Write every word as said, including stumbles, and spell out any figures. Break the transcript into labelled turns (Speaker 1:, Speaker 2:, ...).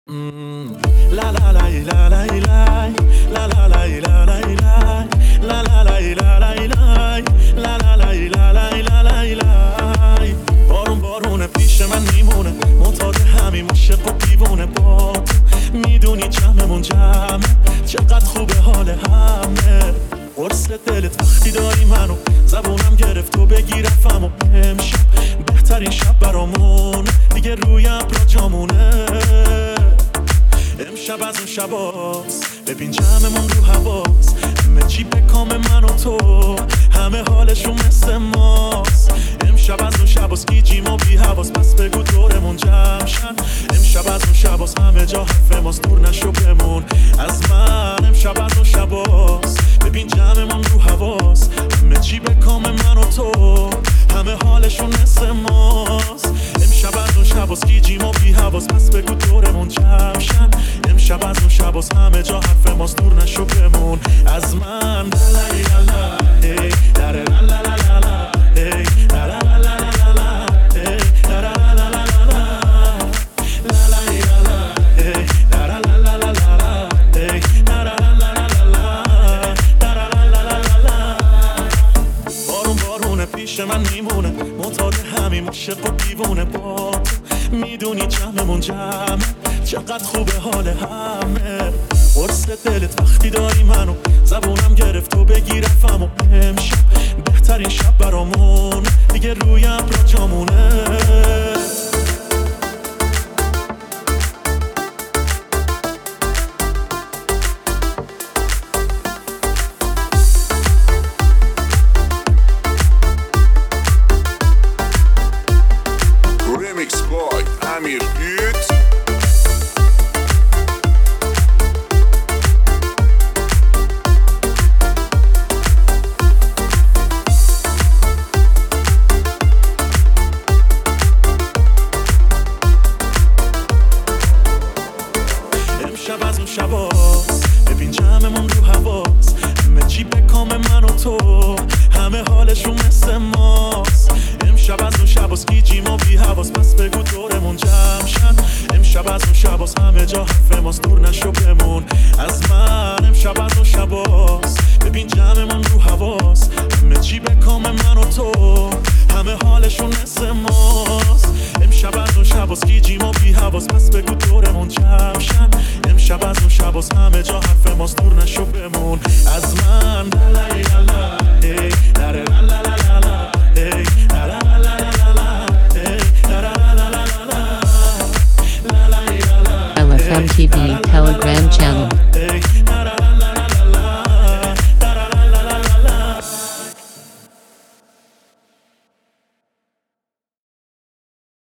Speaker 1: La la la la la la la la la la la la la la la la la la la. بارون بارونه پیش من میمونه معتاد همین عاشق و دیوونه با میدونی جمعمون جمعه چقدر خوبه حال همه قرص دلت وقتی داری منو زبونم گرفت و بگی رفم و امشب بهترین شب برامون دیگه روی ابرا جامونه امشب از اون شباست ببین جمعمون رو حواس همه چی به کام من و تو همه حالشون مثل ماست امشب از اون شباست گیجیم و بی حواس پس بگو دورمون جمع شن امشب از اون شباست همه جا حرف ماست دور نشو بمون از من امشب از اون شباست ببین جمعمون رو حواس همه چی به کام من و تو همه حالشون مثل ماست امشب از اون شباست گیجیم و بی حواس پس بگو دورمون جمع شن امشب از اون شباست همه جا حرف ماست دور نشو بمون از من بارون بارونه پیش من میمونه معتاد همین عاشق و دیوونه با میدونی جمعمون جمعه چقدر خوبه حال همه قرص دلت وقتی داری منو زبونم گرفت و بگی رفم و امشب بهترین شب برامون دیگه روی ابرا جامونه
Speaker 2: Remix boy Amir Güt.
Speaker 1: امشب از اون شباست ببین جمعمون رو حواس همه چی به کام من و تو همه حالشون مثل ماست امشب از اون شباست گیجیم و بی حواس پس بگو دورمون جمع شن امشب از اون شباست همه جا حرف ماست دور نشو بمون از من امشب از اون شباست ببین جمعمون رو حواس همه چی به کام من و تو همه حالشون مثل ماست امشب از اون شباست گیجیم و بی حواس پس بگو دورمون جمع شن امشب از اون شباست همه جا حرف ماست دور نشو بمون از من
Speaker 3: L F M T V Telegram channel